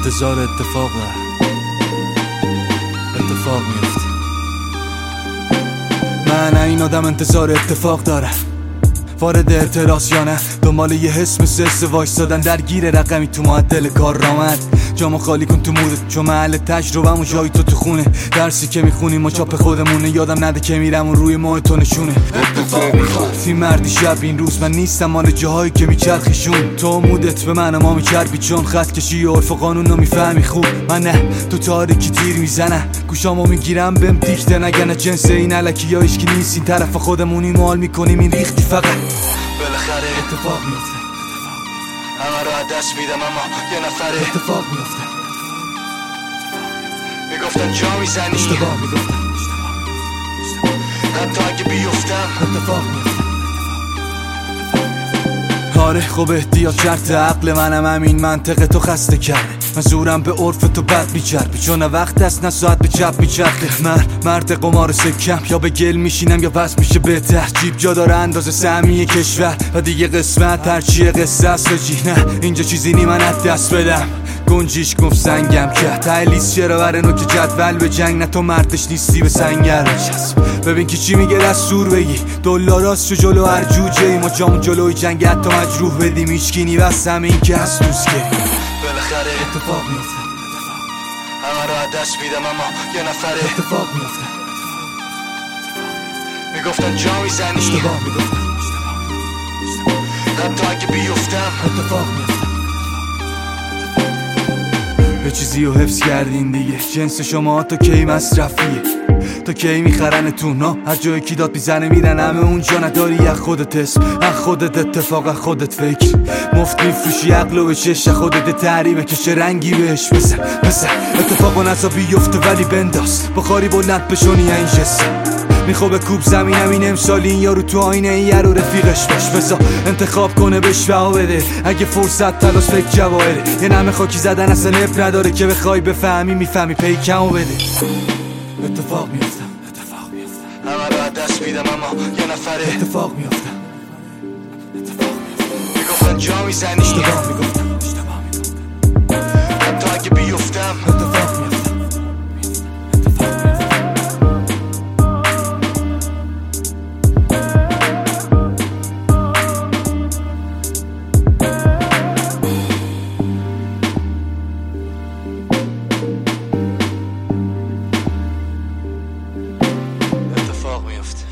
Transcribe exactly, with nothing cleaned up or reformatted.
انتظار اتفاق دارم، اتفاق میفته. من این آدم انتظار اتفاق دارم، وارد اعتراض یا نه، دنبال یه حس مثل وایستادن درگیر رقمی تو معدل کارآمد. جامو خالی کن تو مودت، چون محل تجربه‌مون جای تو تو خونه. درسی که میخونیم و چاپ خودمونه، یادم نده که میرم و روی ماه تو نشونه. اتفاق میخواد فی مردی شب این روز، من نیستم مال جاهایی که میچرخیشون. تو مودت به من ما میچربی، چون خط کشی عرف و قانون رو میفهمی خوب. من نه تو تاریکی تیر میزنم، گوشامو میگیرم بهم دیکته نگنه. جنس این علکی یا ایشکی نیست، این طرف خودمونی مال میکنیم این ریختی فقط. بالاخره اتفاق میفته، همه رو از دست میدم اما یه نفره. اتفاق میفته، میگفتن جا میزنی، اشتباه میگفتن، حتی اگه بیفتم اتفاق میفته. آره خب احتیاط شرط عقل منم، همین منطقه تو خسته کرده. من زورم به عرف تو بد میچربی، چون وقت است نه ساعت به چپ میچرخه. من مرد قمار سکم، یا به گل میشینم یا بس میشه بهتر. جیب جا داره اندازه سهمی کشور و دیگه قسمت هرچیه قصه است. جی نه اینجا چیزی نی من از دست بدم. گنجیش گفت سنگم که ته لیست چرا بره نوک جدول به جنگ. نه تو مردش نیستی به سنگر بچسب. ببین که چی میگه دستور بگی، دلاراست شو جلو هر جوجه ای. ما جامون جلوی جنگ حتی مجروح بدیم، ایچکی بس همین که هست دوست گریم. بالاخره اتفاق میفته، همه رو از دست میدم اما یه نفره. اتفاق میفته، میگفتن جا میزنی، اشتباه میگفتن، حتی اگه بیفتم اتفاق میفته. به چیزی رو حفظ کردین دیگه، جنس شما تا کی مصرفیه، تا کی میخرنتون ها. هر جایی کی داد میزنه میرن همه اونجا. نداری از خودت اسم، از خودت اتفاق، از خودت فکر. مفت میفروشی عقل و بچش، از خودت تحریمه که چه رنگی بهش بزن بزن. اتفاقا نزا بیفته ولی بنداز، بخاری بلند بشونی این جسم. میخوابه کوب زمینم این امسال، این یارو تو آینه این یارو رفیقش باش. بزا انتخاب کنه بهش بها بده، اگه فرصت تلاش فکر جواهره. یه نمه خاکی زدن اصلا اب نداره، که بخوای بفهمی میفهمی پیکمو بده. اتفاق میفته، اتفاق میفته، همه رو از دست میدم اما یه نفره. اتفاق میفته، اتفاق میفته، میگفتن جا میزنی، اشتباه میگفتن، اشتباه میگفتن، حتی اگه بیفتم اتفاق میفته. اتفاق میفته.